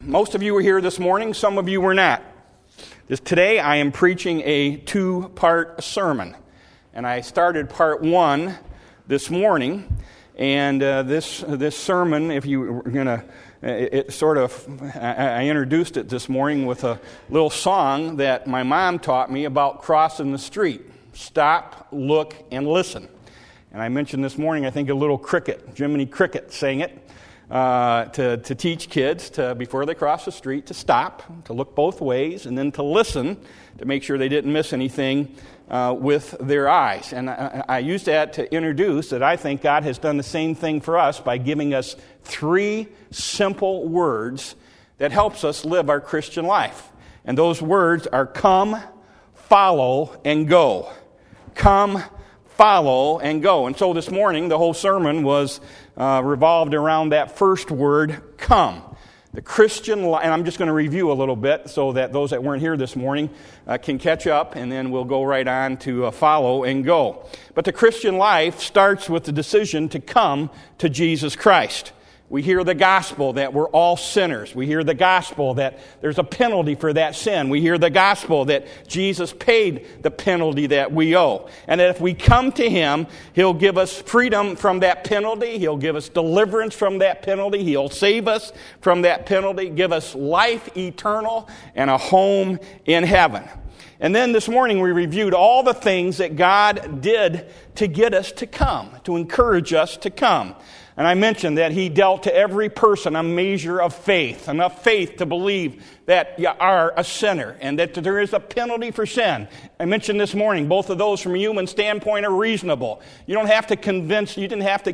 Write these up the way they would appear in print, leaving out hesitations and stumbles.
Most of you were here this morning, some of you were not. Today I am preaching a two-part sermon. And I started part one this morning. And this sermon, if you were going to, I introduced it this morning with a little song that my mom taught me about crossing the street. Stop, look, and listen. And I mentioned this morning, I think a little cricket, Jiminy Cricket sang it. To teach kids before they cross the street to stop, to look both ways, and then to listen to make sure they didn't miss anything with their eyes. And I use that to introduce that I think God has done the same thing for us by giving us three simple words that helps us live our Christian life. And those words are come, follow, and go. Come, follow, and go. And so this morning, the whole sermon was revolved around that first word, come. The Christian life, and I'm just going to review a little bit so that those that weren't here this morning can catch up, and then we'll go right on to follow and go. But the Christian life starts with the decision to come to Jesus Christ. We hear the gospel that we're all sinners. We hear the gospel that there's a penalty for that sin. We hear the gospel that Jesus paid the penalty that we owe. And that if we come to Him, He'll give us freedom from that penalty. He'll give us deliverance from that penalty. He'll save us from that penalty, give us life eternal and a home in heaven. And then this morning we reviewed all the things that God did to get us to come, to encourage us to come. And I mentioned that He dealt to every person a measure of faith, enough faith to believe that you are a sinner and that there is a penalty for sin. I mentioned this morning, both of those from a human standpoint are reasonable. You didn't have to convince me, you don't have to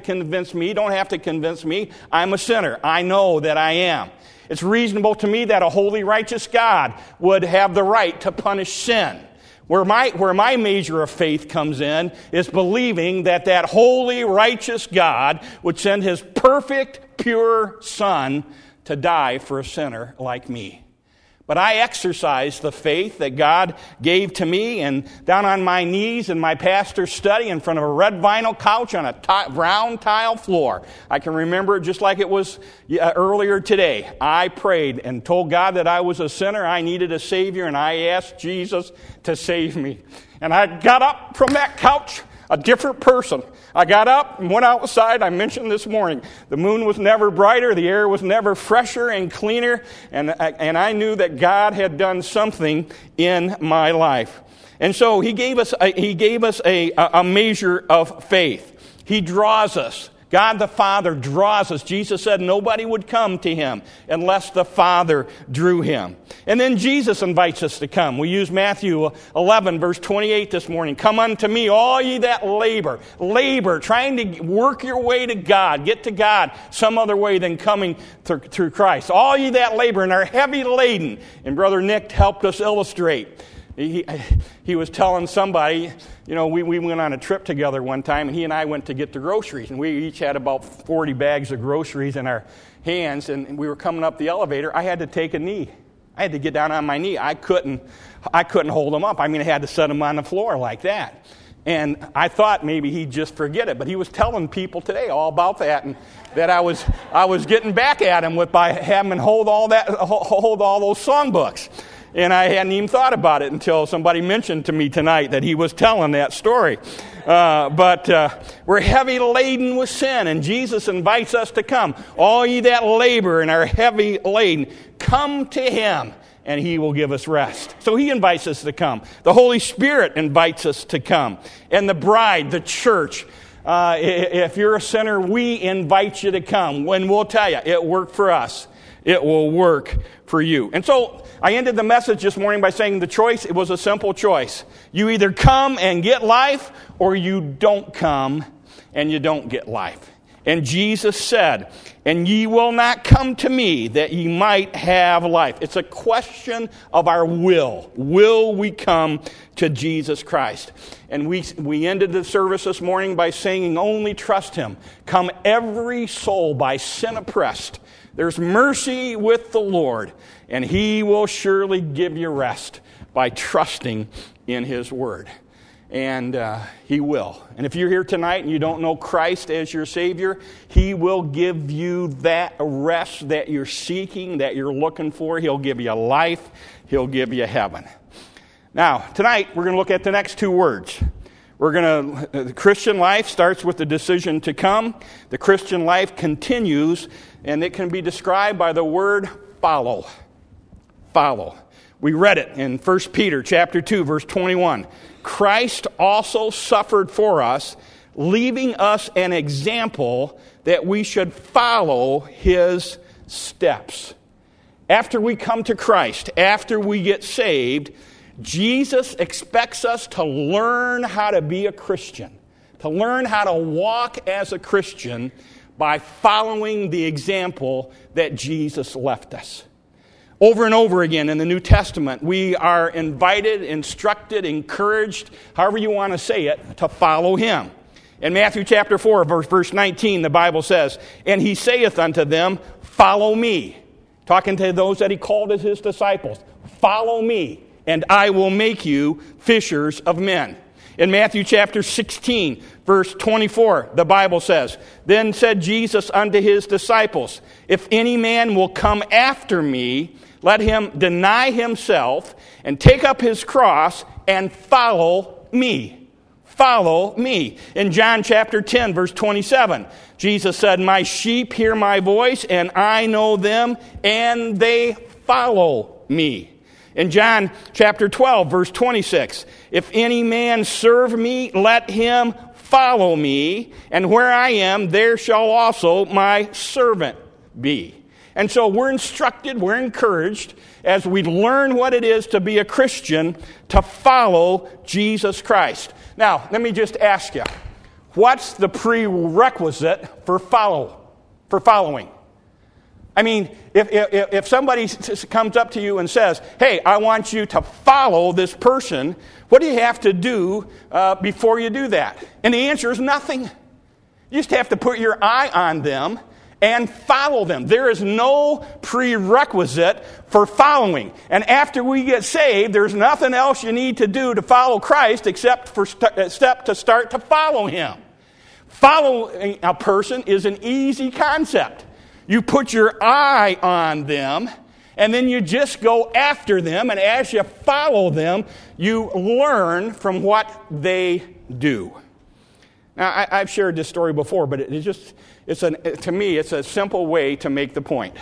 convince me, I'm a sinner. I know that I am. It's reasonable to me that a holy, righteous God would have the right to punish sin. Where my measure of faith comes in is believing that holy, righteous God would send His perfect, pure Son to die for a sinner like me. But I exercise the faith that God gave to me, and down on my knees in my pastor's study in front of a red vinyl couch on a brown tile floor. I can remember it just like it was earlier today. I prayed and told God that I was a sinner, I needed a Savior, and I asked Jesus to save me. And I got up from that couch a different person. I got up and went outside. I mentioned this morning, the moon was never brighter, the air was never fresher and cleaner, and I knew that God had done something in my life. And so He gave us a measure of faith. He draws us. God the Father draws us. Jesus said nobody would come to Him unless the Father drew him. And then Jesus invites us to come. We use Matthew 11, verse 28 this morning. Come unto me, all ye that labor, trying to work your way to God, get to God some other way than coming through Christ. All ye that labor and are heavy laden. And Brother Nick helped us illustrate. He was telling somebody, we went on a trip together one time, and he and I went to get the groceries, and we each had about 40 bags of groceries in our hands, and we were coming up the elevator. I had to take a knee. I had to get down on my knee. I couldn't hold them up. I had to set them on the floor like that. And I thought maybe he'd just forget it, but he was telling people today all about that, and that I was getting back at him by having him hold all those songbooks. And I hadn't even thought about it until somebody mentioned to me tonight that he was telling that story. But we're heavy laden with sin, and Jesus invites us to come. All ye that labor and are heavy laden, come to Him, and He will give us rest. So He invites us to come. The Holy Spirit invites us to come. And the bride, the church, if you're a sinner, we invite you to come. When we'll tell you, it worked for us. It will work for you. And so I ended the message this morning by saying it was a simple choice. You either come and get life, or you don't come and you don't get life. And Jesus said, and ye will not come to me that ye might have life. It's a question of our will. Will we come to Jesus Christ? And we ended the service this morning by saying, only trust Him. Come every soul by sin oppressed. There's mercy with the Lord, and He will surely give you rest by trusting in His Word. And He will. And if you're here tonight and you don't know Christ as your Savior, He will give you that rest that you're seeking, that you're looking for. He'll give you life. He'll give you heaven. Now, tonight we're going to look at the next two words. The Christian life starts with the decision to come. The Christian life continues, and it can be described by the word follow. Follow. We read it in 1 Peter chapter 2, verse 21. Christ also suffered for us, leaving us an example that we should follow His steps. After we come to Christ, after we get saved, Jesus expects us to learn how to be a Christian, to learn how to walk as a Christian by following the example that Jesus left us. Over and over again in the New Testament, we are invited, instructed, encouraged, however you want to say it, to follow Him. In Matthew chapter 4, verse 19, the Bible says, "And He saith unto them, Follow me." Talking to those that He called as His disciples. "Follow me, and I will make you fishers of men." In Matthew chapter 16, verse 24, the Bible says, "Then said Jesus unto His disciples, If any man will come after me, let him deny himself and take up his cross and follow me." Follow me. In John chapter 10, verse 27, Jesus said, "My sheep hear my voice, and I know them, and they follow me." In John chapter 12, verse 26, "If any man serve me, let him follow me, and where I am, there shall also my servant be." And so we're instructed, we're encouraged, as we learn what it is to be a Christian, to follow Jesus Christ. Now, let me just ask you, what's the prerequisite for following? I mean, if somebody comes up to you and says, "Hey, I want you to follow this person," what do you have to do before you do that? And the answer is nothing. You just have to put your eye on them and follow them. There is no prerequisite for following. And after we get saved, there's nothing else you need to do to follow Christ except for step to start to follow Him. Following a person is an easy concept. You put your eye on them, and then you just go after them, and as you follow them, you learn from what they do. Now, I've shared this story before, but to me, it's a simple way to make the point.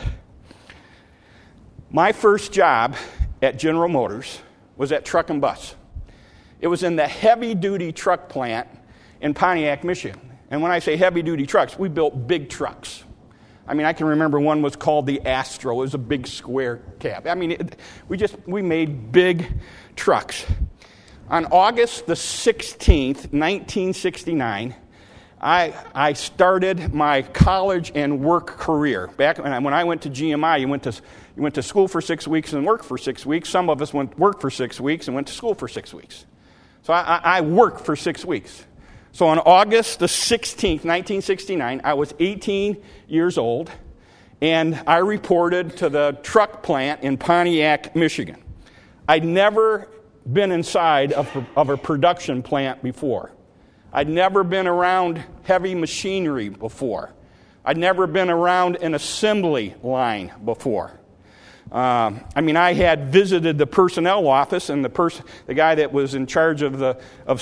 My first job at General Motors was at Truck and Bus. It was in the heavy-duty truck plant in Pontiac, Michigan. And when I say heavy-duty trucks, we built big trucks. I mean, I can remember one was called the Astro. It was a big square cab. I mean, we made big trucks. On August the 16th, 1969, I started my college and work career. Back when I went to GMI, you went to school for 6 weeks and worked for 6 weeks. Some of us worked for 6 weeks and went to school for 6 weeks. So I worked for 6 weeks. So on August the 16th, 1969, I was 18 years old, and I reported to the truck plant in Pontiac, Michigan. I'd never been inside of a production plant before. I'd never been around heavy machinery before. I'd never been around an assembly line before. I had visited the personnel office, and the guy that was in charge of the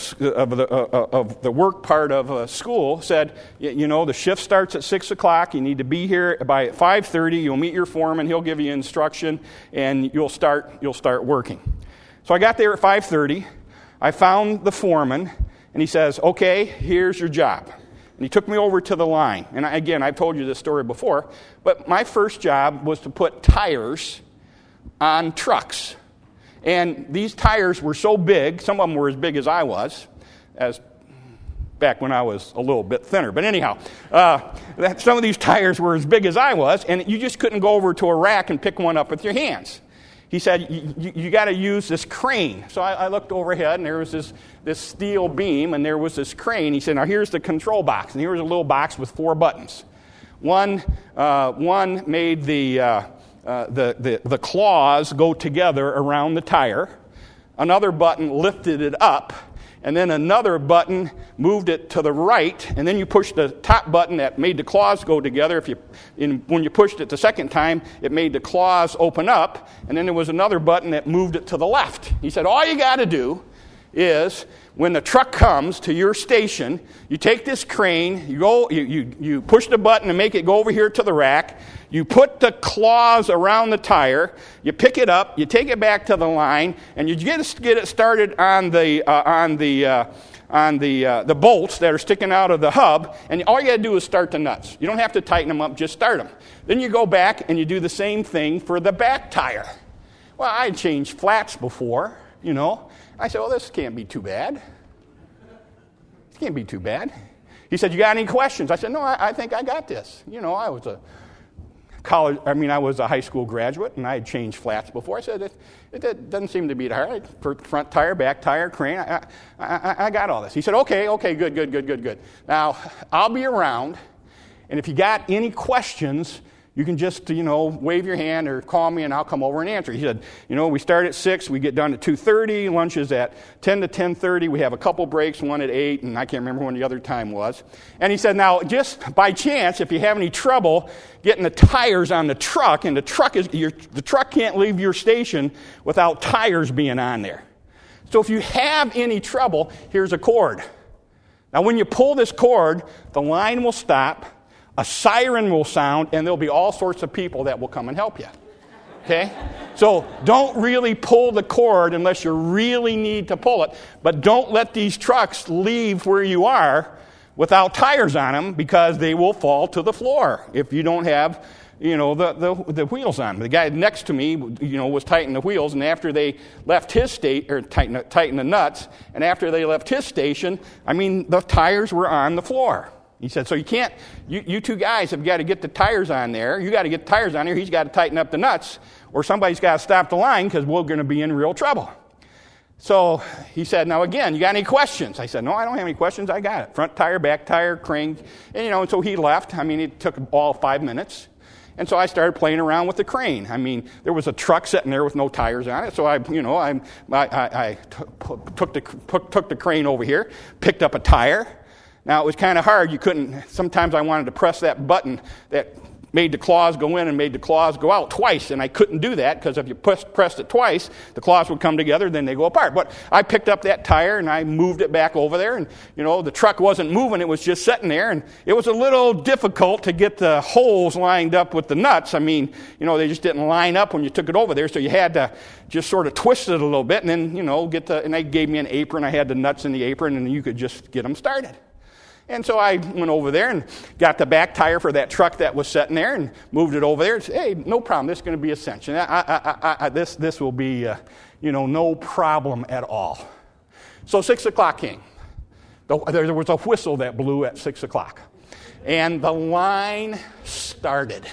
work part of school said, the shift starts at 6 o'clock. You need to be here by 5:30. You'll meet your foreman. He'll give you instruction, and you'll start working. So I got there at 5:30. I found the foreman, and he says, "Okay, here's your job." And he took me over to the line. And I've told you this story before, but my first job was to put tires on trucks. And these tires were so big, some of them were as big as I was, as back when I was a little bit thinner. But anyhow, some of these tires were as big as I was, and you just couldn't go over to a rack and pick one up with your hands. He said, you got to use this crane. So I looked overhead, and there was this steel beam, and there was this crane. He said, "Now here's the control box, and here's a little box with 4 buttons. One made the claws go together around the tire. Another button lifted it up, and then another button moved it to the right, and then you pushed the top button that made the claws go together. When you pushed it the second time, it made the claws open up, and then there was another button that moved it to the left. He said, all you got to do is when the truck comes to your station, you take this crane, you push the button and make it go over here to the rack, you put the claws around the tire, you pick it up, you take it back to the line, and you get it started on the bolts that are sticking out of the hub, and all you got to do is start the nuts. You don't have to tighten them up, just start them. Then you go back and you do the same thing for the back tire. Well, I changed flats before, I said, well, this can't be too bad. It can't be too bad. He said, you got any questions? I said, no, I think I got this. I was a high school graduate, and I had changed flats before. I said, it doesn't seem to be that hard. For front tire, back tire, crane, I got all this. He said, okay, good. Now, I'll be around, and if you got any questions, you can just, wave your hand or call me, and I'll come over and answer. He said, we start at 6, we get done at 2:30, lunch is at 10 to 10:30, we have a couple breaks, one at 8, and I can't remember when the other time was. And he said, now, just by chance, if you have any trouble getting the tires on the truck, and the truck can't leave your station without tires being on there. So if you have any trouble, here's a cord. Now, when you pull this cord, the line will stop, a siren will sound, and there'll be all sorts of people that will come and help you. Okay? So don't really pull the cord unless you really need to pull it. But don't let these trucks leave where you are without tires on them, because they will fall to the floor if you don't have, the wheels on. The guy next to me, was tightening the wheels, and after they left his tighten the nuts, and after they left his station, the tires were on the floor. He said, so you two guys have got to get the tires on there. You got to get the tires on there. He's got to tighten up the nuts, or somebody's got to stop the line, because we're going to be in real trouble. So he said, now again, you got any questions? I said, no, I don't have any questions. I got it. Front tire, back tire, crane. And, and so he left. It took all 5 minutes. And so I started playing around with the crane. There was a truck sitting there with no tires on it. So I took the crane over here, picked up a tire. Now, it was kind of hard. Sometimes I wanted to press that button that made the claws go in and made the claws go out twice, and I couldn't do that, because if you pressed it twice, the claws would come together, then they go apart. But I picked up that tire, and I moved it back over there, and, the truck wasn't moving. It was just sitting there, and it was a little difficult to get the holes lined up with the nuts. They just didn't line up when you took it over there, so you had to just sort of twist it a little bit, and then, and they gave me an apron. I had the nuts in the apron, and you could just get them started. And so I went over there and got the back tire for that truck that was sitting there and moved it over there. And said, hey, no problem. This is going to be a cinch. And this will be, no problem at all. So 6 o'clock came. There was a whistle that blew at 6 o'clock. And the line started.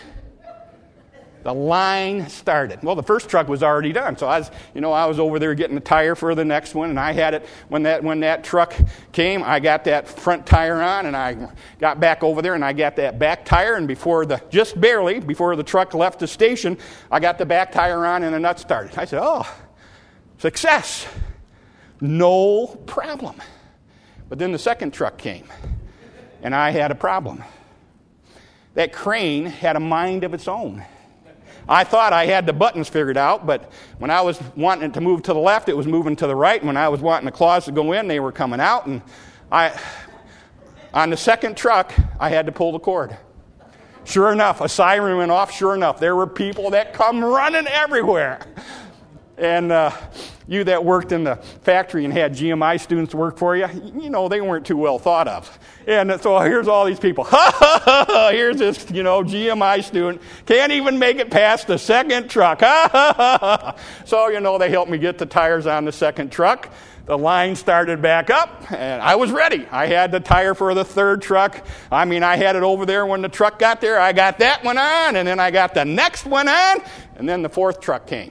Well, the first truck was already done. So I was over there getting the tire for the next one, and I had it when that truck came. I got that front tire on, and I got back over there, and I got that back tire. And just barely before the truck left the station, I got the back tire on, and the nuts started. I said, "Oh, success, no problem." But then the second truck came, and I had a problem. That crane had a mind of its own. I thought I had the buttons figured out, but when I was wanting it to move to the left, it was moving to the right. And when I was wanting the claws to go in, they were coming out. And on the second truck, I had to pull the cord. Sure enough, a siren went off. Sure enough, there were people that come running everywhere. And you that worked in the factory and had GMI students work for you, they weren't too well thought of. And so here's all these people. Here's this, GMI student. Can't even make it past the second truck. So, they helped me get the tires on the second truck. The line started back up, and I was ready. I had the tire for the third truck. I had it over there when the truck got there. I got that one on, and then I got the next one on, and then the fourth truck came.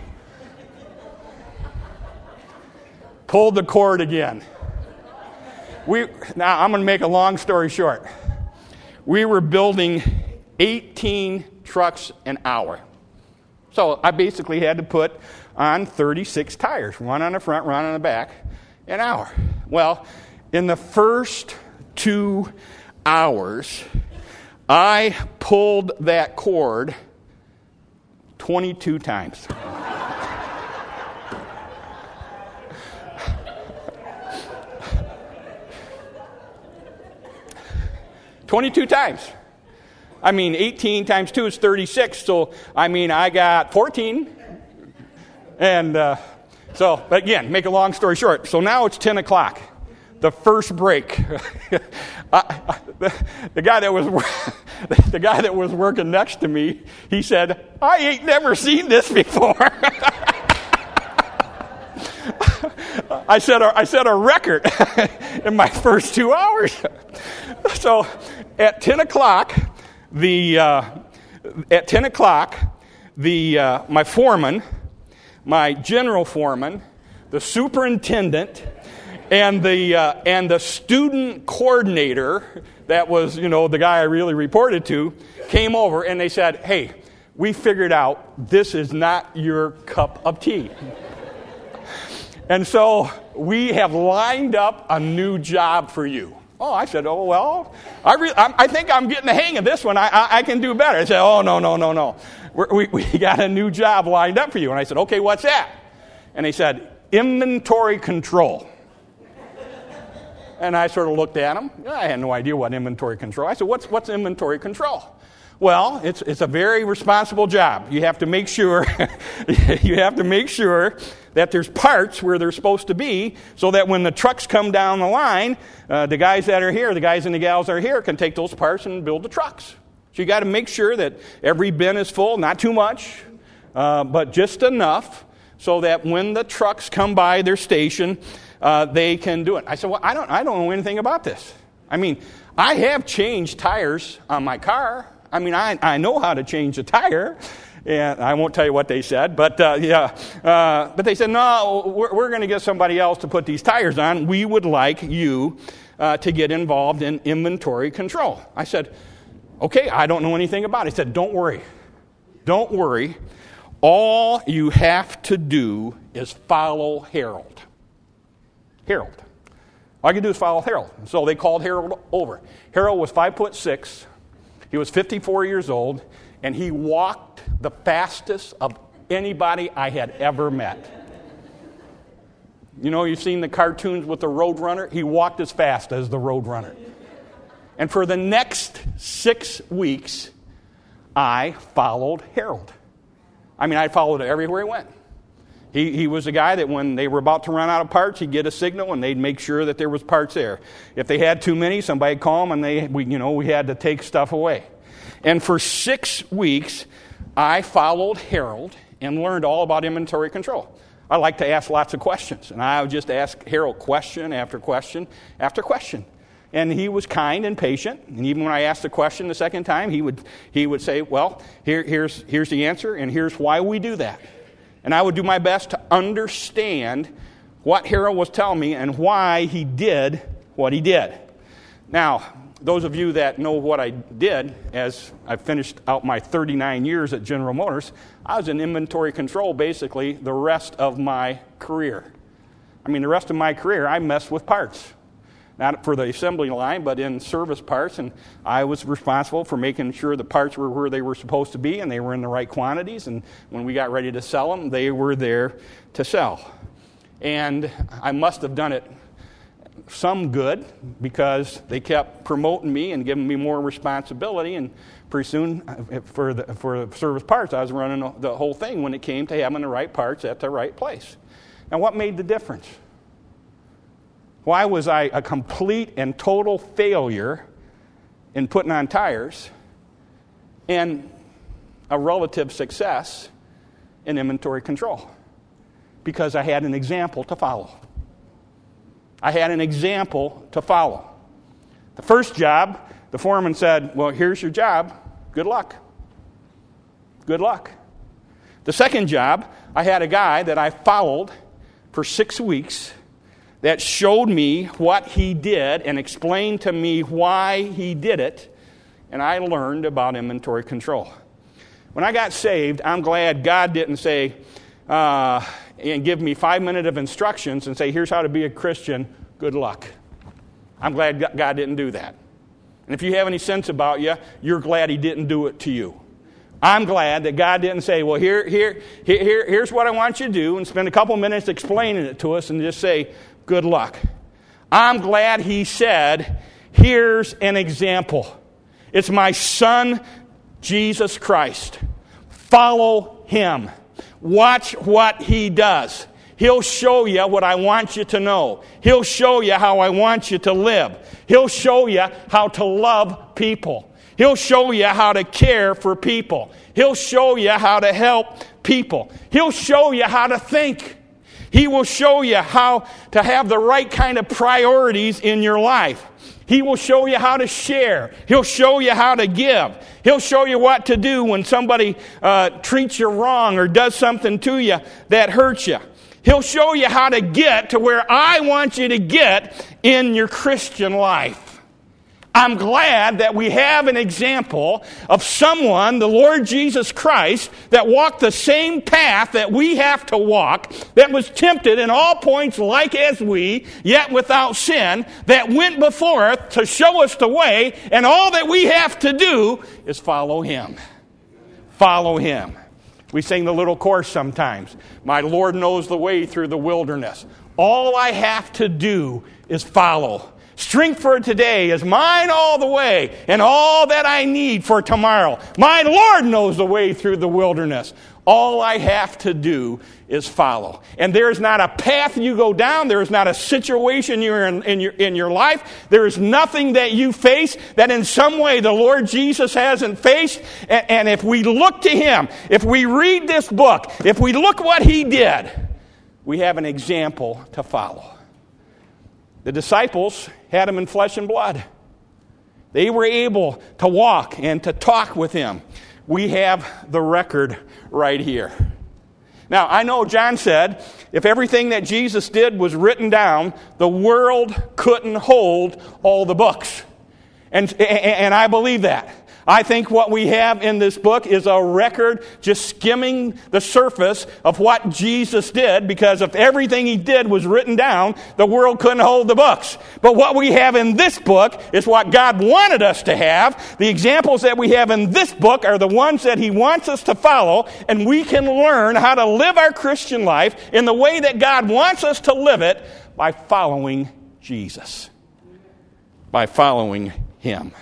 Pulled the cord again. Now, I'm going to make a long story short. We were building 18 trucks an hour. So I basically had to put on 36 tires, one on the front, one on the back. An hour. Well, in the first 2 hours, I pulled that cord 22 times. $22 times. I mean, 18 times 2 is 36. So, I mean, I got 14. And so, again, make a long story short. So now it's 10 o'clock. The first break. The guy that was working next to me, he said, "I ain't never seen this before." I set a record in my first 2 hours. So at 10 o'clock, my foreman, my general foreman, the superintendent, and the student coordinator, that was, the guy I really reported to, came over and they said, "Hey, we figured out this is not your cup of tea. And so we have lined up a new job for you." Oh, I said, "Oh, well, I think I'm getting the hang of this one. I can do better." I said, "Oh, no. We got a new job lined up for you." And I said, "Okay, what's that?" And they said, "Inventory control." And I sort of looked at them. I had no idea what inventory control. I said, "What's inventory control?" Well, it's a very responsible job. You have to make sure that there's parts where they're supposed to be, so that when the trucks come down the line, the guys that are here, the guys and the gals that are here, can take those parts and build the trucks. So you got to make sure that every bin is full, not too much, but just enough, so that when the trucks come by their station, they can do it. I said, "Well, I don't know anything about this. I mean, I have changed tires on my car. I mean, I know how to change a tire." And I won't tell you what they said, but but they said, "No, we're going to get somebody else to put these tires on. We would like you to get involved in inventory control." I said, "Okay, I don't know anything about it." He said, Don't worry. All you have to do is follow Harold. All I could do is follow Harold." So they called Harold over. Harold was 5'6". He was 54 years old, and he walked the fastest of anybody I had ever met. You've seen the cartoons with the Roadrunner? He walked as fast as the Roadrunner. And for the next 6 weeks, I followed Harold. I mean, I followed it everywhere he went. He was a guy that when they were about to run out of parts, he'd get a signal and they'd make sure that there was parts there. If they had too many, somebody'd call them and we had to take stuff away. And for 6 weeks, I followed Harold and learned all about inventory control. I like to ask lots of questions, and I would just ask Harold question after question after question. And he was kind and patient, and even when I asked the question the second time, he would say, "Well, here's the answer, and here's why we do that." And I would do my best to understand what Harold was telling me and why he did what he did. Now, those of you that know what I did, as I finished out my 39 years at General Motors, I was in inventory control basically the rest of my career. I mean, the rest of my career, I messed with parts. Not for the assembly line, but in service parts, and I was responsible for making sure the parts were where they were supposed to be and they were in the right quantities, and when we got ready to sell them, they were there to sell. And I must have done it some good, because they kept promoting me and giving me more responsibility, and pretty soon for service parts, I was running the whole thing when it came to having the right parts at the right place. Now, what made the difference? Why was I a complete and total failure in putting on tires and a relative success in inventory control? Because I had an example to follow. The first job, the foreman said, "Well, here's your job. Good luck." The second job, I had a guy that I followed for 6 weeks that showed me what he did and explained to me why he did it, and I learned about inventory control. When I got saved, I'm glad God didn't say, and give me 5 minutes of instructions and say, here's how to be a Christian, good luck. I'm glad God didn't do that. And if you have any sense about you, you're glad he didn't do it to you. I'm glad that God didn't say, well, here's what I want you to do, and spend a couple minutes explaining it to us and just say, good luck. I'm glad he said, here's an example. It's my son, Jesus Christ. Follow him. Watch what he does. He'll show you what I want you to know. He'll show you how I want you to live. He'll show you how to love people. He'll show you how to care for people. He'll show you how to help people. He'll show you how to think. He will show you how to have the right kind of priorities in your life. He will show you how to share. He'll show you how to give. He'll show you what to do when somebody treats you wrong or does something to you that hurts you. He'll show you how to get to where I want you to get in your Christian life. I'm glad that we have an example of someone, the Lord Jesus Christ, that walked the same path that we have to walk, that was tempted in all points like as we, yet without sin, that went before us to show us the way, and all that we have to do is follow him. Follow him. We sing the little chorus sometimes. My Lord knows the way through the wilderness. All I have to do is follow. Strength for today is mine all the way, and all that I need for tomorrow. My Lord knows the way through the wilderness. All I have to do is follow. And there is not a path you go down. There is not a situation you're in your life. There is nothing that you face that in some way the Lord Jesus hasn't faced. And if we look to him, if we read this book, if we look what he did, we have an example to follow. The disciples had him in flesh and blood. They were able to walk and to talk with him. We have the record right here. Now, I know John said, if everything that Jesus did was written down, the world couldn't hold all the books. And I believe that. I think what we have in this book is a record just skimming the surface of what Jesus did, because if everything he did was written down, the world couldn't hold the books. But what we have in this book is what God wanted us to have. The examples that we have in this book are the ones that he wants us to follow, and we can learn how to live our Christian life in the way that God wants us to live it by following Jesus, by following him.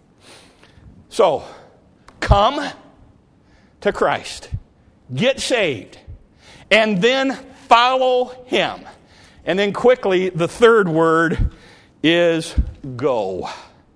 So, come to Christ, get saved, and then follow him. And then quickly, the third word is go.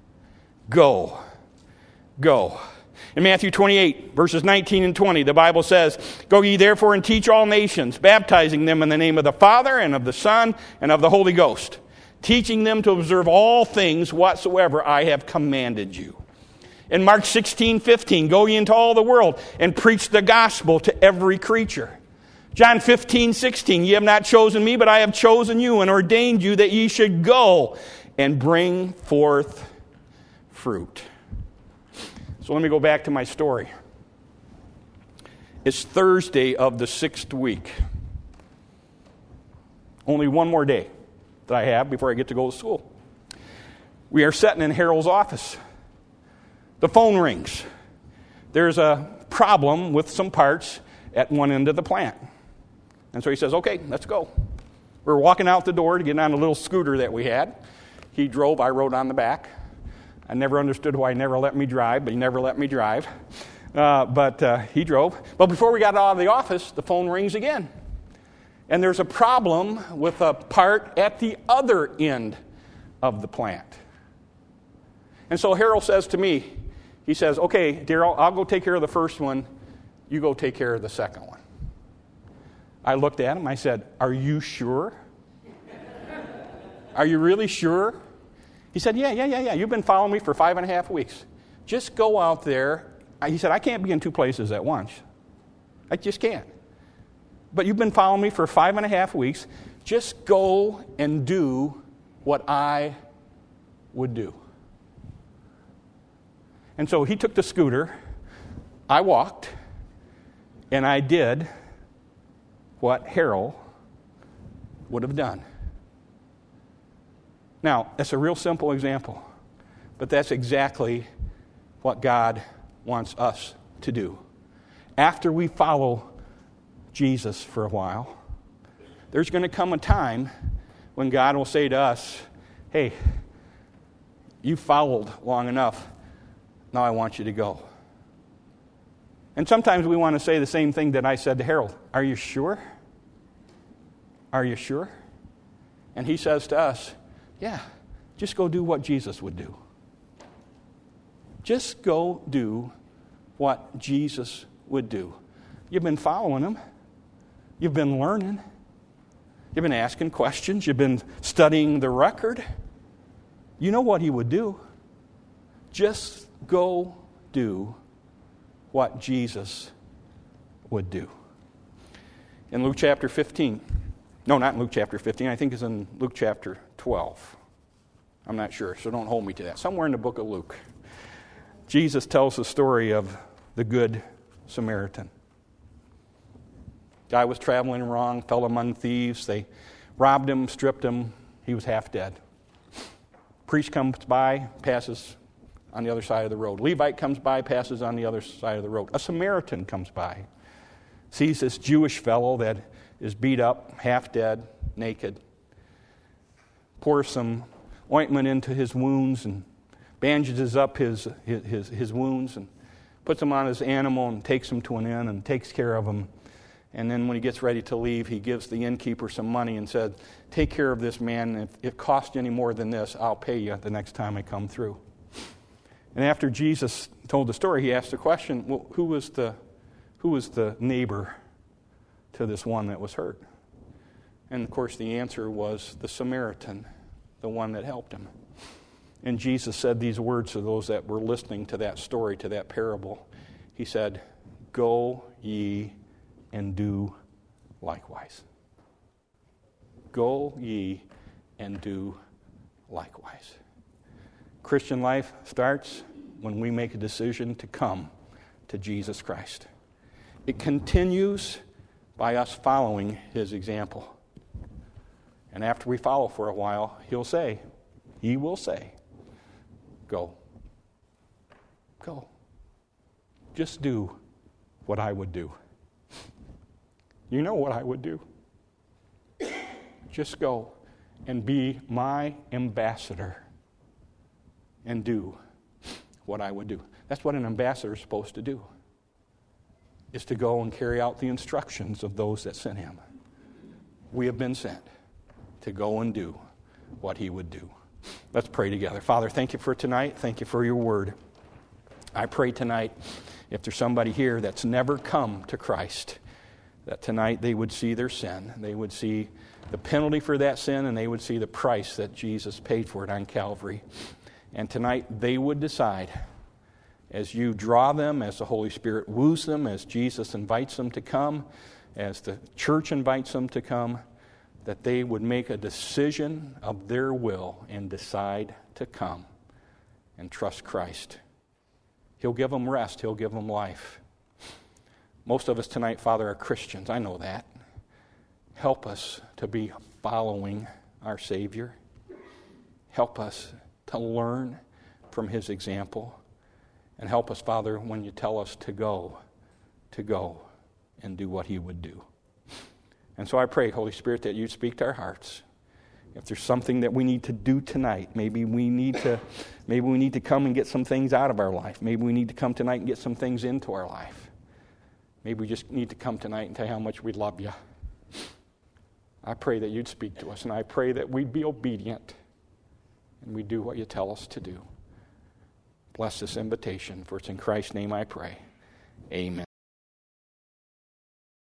Go. Go. In Matthew 28, verses 19 and 20, the Bible says, Go ye therefore and teach all nations, baptizing them in the name of the Father and of the Son and of the Holy Ghost, teaching them to observe all things whatsoever I have commanded you. In Mark 16:15, go ye into all the world and preach the gospel to every creature. John 15:16, ye have not chosen me, but I have chosen you and ordained you that ye should go and bring forth fruit. So let me go back to my story. It's Thursday of the 6th week. Only one more day that I have before I get to go to school. We are sitting in Harold's office. The phone rings. There's a problem with some parts at one end of the plant. And so he says, okay, let's go. We're walking out the door to get on a little scooter that we had. He drove, I rode on the back. I never understood why he never let me drive, but he never let me drive. But he drove. But before we got out of the office, the phone rings again. And there's a problem with a part at the other end of the plant. And so Harold says to me, he says, okay, Darrell, I'll go take care of the first one. You go take care of the second one. I looked at him. I said, are you sure? Are you really sure? He said, yeah. You've been following me for 5.5 weeks. Just go out there. He said, I can't be in two places at once. I just can't. But you've been following me for 5.5 weeks. Just go and do what I would do. And so he took the scooter, I walked, and I did what Harold would have done. Now, that's a real simple example, but that's exactly what God wants us to do. After we follow Jesus for a while, there's going to come a time when God will say to us, hey, you followed long enough, now I want you to go. And sometimes we want to say the same thing that I said to Harold. Are you sure? Are you sure? And he says to us, yeah, just go do what Jesus would do. Just go do what Jesus would do. You've been following him. You've been learning. You've been asking questions. You've been studying the record. You know what he would do. Just go do what Jesus would do. In Luke chapter 15, no, not in Luke chapter 15, I think it's in Luke chapter 12. I'm not sure, so don't hold me to that. Somewhere in the book of Luke, Jesus tells the story of the Good Samaritan. Guy was traveling wrong, fell among thieves. They robbed him, stripped him. He was half dead. Priest comes by, passes on the other side of the road. Levite comes by, passes on the other side of the road. A Samaritan comes by, sees this Jewish fellow that is beat up, half dead, naked, pours some ointment into his wounds and bandages up his wounds and puts him on his animal and takes him to an inn and takes care of him. And then when he gets ready to leave, he gives the innkeeper some money and said, take care of this man. If it costs you any more than this, I'll pay you the next time I come through. And after Jesus told the story, he asked the question, well, who was the neighbor to this one that was hurt? And of course the answer was the Samaritan, the one that helped him. And Jesus said these words to those that were listening to that story, to that parable. He said, go ye and do likewise. Go ye and do likewise. Christian life starts when we make a decision to come to Jesus Christ. It continues by us following his example. And after we follow for a while, he will say, go. Go. Just do what I would do. You know what I would do. Just go and be my ambassador and do what I would do. That's what an ambassador is supposed to do, is to go and carry out the instructions of those that sent him. We have been sent to go and do what he would do. Let's pray together. Father, thank you for tonight. Thank you for your word. I pray tonight, if there's somebody here that's never come to Christ, that tonight they would see their sin. They would see the penalty for that sin, and they would see the price that Jesus paid for it on Calvary. And tonight they would decide, as you draw them, as the Holy Spirit woos them, as Jesus invites them to come, as the church invites them to come, that they would make a decision of their will and decide to come and trust Christ. He'll give them rest. He'll give them life. Most of us tonight, Father, are Christians. I know that. Help us to be following our Savior. Help us to learn from his example. And help us, Father, when you tell us to go and do what he would do. And so I pray, Holy Spirit, that you'd speak to our hearts. If there's something that we need to do tonight, maybe we need to come and get some things out of our life. Maybe we need to come tonight and get some things into our life. Maybe we just need to come tonight and tell you how much we love you. I pray that you'd speak to us, and I pray that we'd be obedient and we'd do what you tell us to do. Bless this invitation, for it's in Christ's name I pray. Amen.